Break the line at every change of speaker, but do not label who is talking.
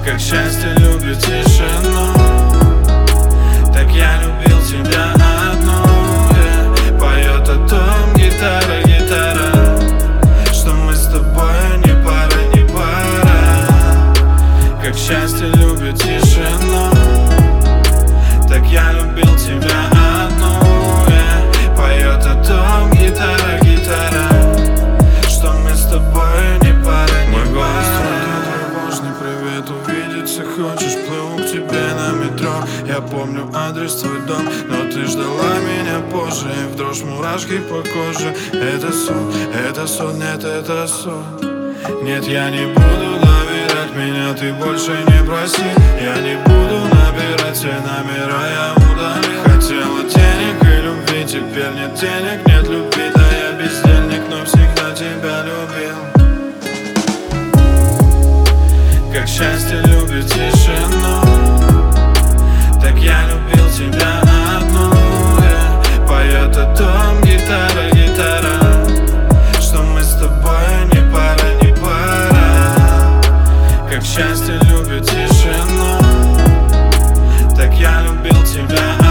Как счастье любит тишину, так я любил тебя одну. Поет о том гитара, гитара, что мы с тобой не пара, не пара. Как счастье любит тишину, так я любил тебя одну. Поет о том гитара, гитара, что мы с тобой не пара, не пара. Мой голос тревожный, привет, увидеться хочешь? Плыву к тебе на метро. Я помню адрес, твой дом, но ты ждала меня позже. И в дрожь мурашки по коже. Это сон, нет, это сон. Нет, я не буду доверять, меня ты больше не проси. Я не буду набирать все номера, я удалил. Хотела денег и любви, теперь нет денег, нет любви. Да я бездельник, но всегда тебя любил. Как счастье любит тишину, так я любил тебя одну. Поет о том гитара, гитара, что мы с тобой не пара, не пара. Как счастье любит тишину, так я любил тебя